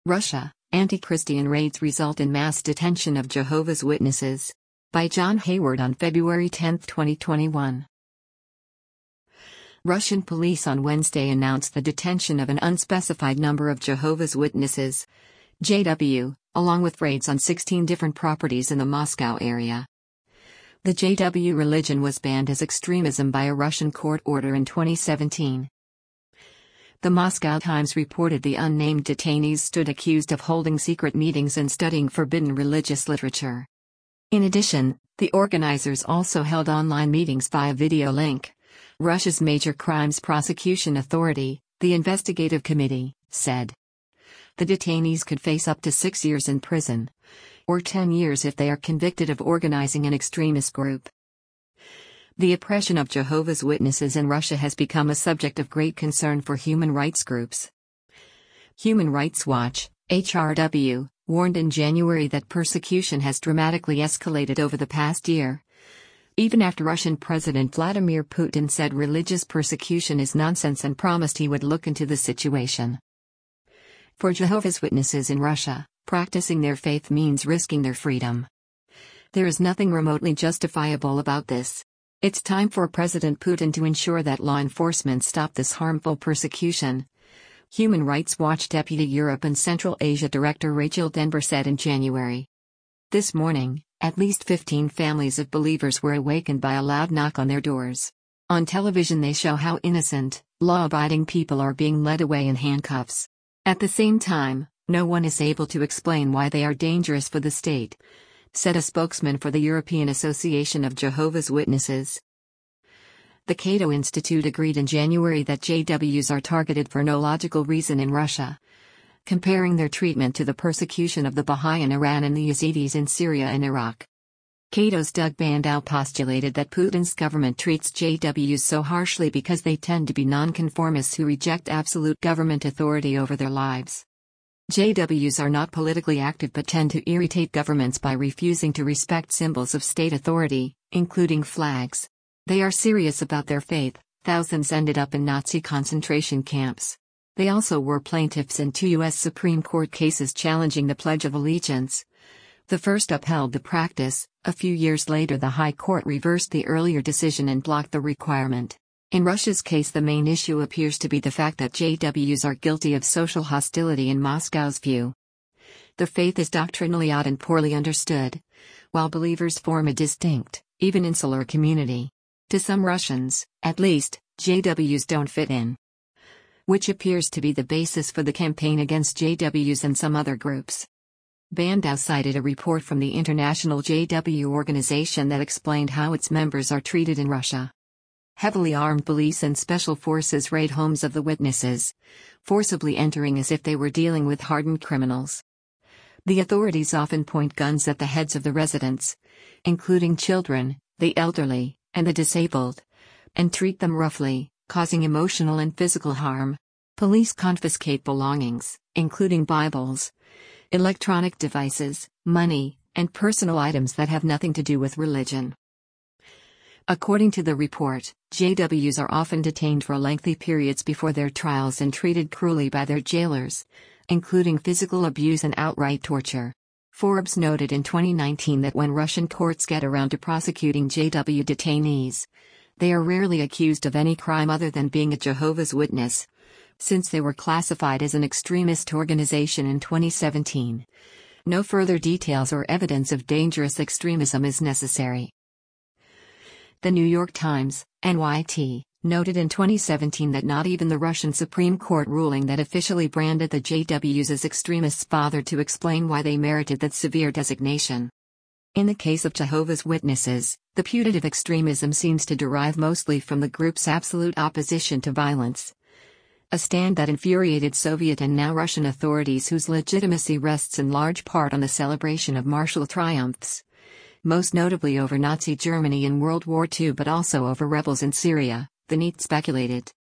Russia, anti-Christian raids result in mass detention of Jehovah's Witnesses. By John Hayward on February 10, 2021. Russian police on Wednesday announced the detention of an unspecified number of Jehovah's Witnesses, JW, along with raids on 16 different properties in the Moscow area. The JW religion was banned as extremism by a Russian court order in 2017. The Moscow Times reported the unnamed detainees stood accused of holding secret meetings and studying forbidden religious literature. In addition, the organizers also held online meetings via video link. Russia's Major Crimes Prosecution Authority, the investigative committee, said. The detainees could face up to 6 years in prison, or 10 years if they are convicted of organizing an extremist group. The oppression of Jehovah's Witnesses in Russia has become a subject of great concern for human rights groups. Human Rights Watch, HRW, warned in January that persecution has dramatically escalated over the past year, even after Russian President Vladimir Putin said religious persecution is nonsense and promised he would look into the situation. For Jehovah's Witnesses in Russia, practicing their faith means risking their freedom. There is nothing remotely justifiable about this. It's time for President Putin to ensure that law enforcement stop this harmful persecution, Human Rights Watch Deputy Europe and Central Asia Director Rachel Denber said in January. This morning, at least 15 families of believers were awakened by a loud knock on their doors. On television they show how innocent, law-abiding people are being led away in handcuffs. At the same time, no one is able to explain why they are dangerous for the state, said a spokesman for the European Association of Jehovah's Witnesses. The Cato Institute agreed in January that JWs are targeted for no logical reason in Russia, comparing their treatment to the persecution of the Baha'i in Iran and the Yazidis in Syria and Iraq. Cato's Doug Bandow postulated that Putin's government treats JWs so harshly because they tend to be nonconformists who reject absolute government authority over their lives. JWs are not politically active but tend to irritate governments by refusing to respect symbols of state authority, including flags. They are serious about their faith. Thousands ended up in Nazi concentration camps. They also were plaintiffs in 2 U.S. Supreme Court cases challenging the Pledge of Allegiance. The first upheld the practice. A few years later the High Court reversed the earlier decision and blocked the requirement. In Russia's case, the main issue appears to be the fact that JWs are guilty of social hostility in Moscow's view. The faith is doctrinally odd and poorly understood, while believers form a distinct, even insular community. To some Russians, at least, JWs don't fit in, which appears to be the basis for the campaign against JWs and some other groups. Bandow cited a report from the International JW Organization that explained how its members are treated in Russia. Heavily armed police and special forces raid homes of the witnesses, forcibly entering as if they were dealing with hardened criminals. The authorities often point guns at the heads of the residents, including children, the elderly, and the disabled, and treat them roughly, causing emotional and physical harm. Police confiscate belongings, including Bibles, electronic devices, money, and personal items that have nothing to do with religion. According to the report, JWs are often detained for lengthy periods before their trials and treated cruelly by their jailers, including physical abuse and outright torture. Forbes noted in 2019 that when Russian courts get around to prosecuting JW detainees, they are rarely accused of any crime other than being a Jehovah's Witness, since they were classified as an extremist organization in 2017. No further details or evidence of dangerous extremism is necessary. The New York Times, NYT, noted in 2017 that not even the Russian Supreme Court ruling that officially branded the JWs as extremists bothered to explain why they merited that severe designation. In the case of Jehovah's Witnesses, the putative extremism seems to derive mostly from the group's absolute opposition to violence, a stand that infuriated Soviet and now Russian authorities whose legitimacy rests in large part on the celebration of martial triumphs, most notably over Nazi Germany in World War II but also over rebels in Syria, the NET speculated.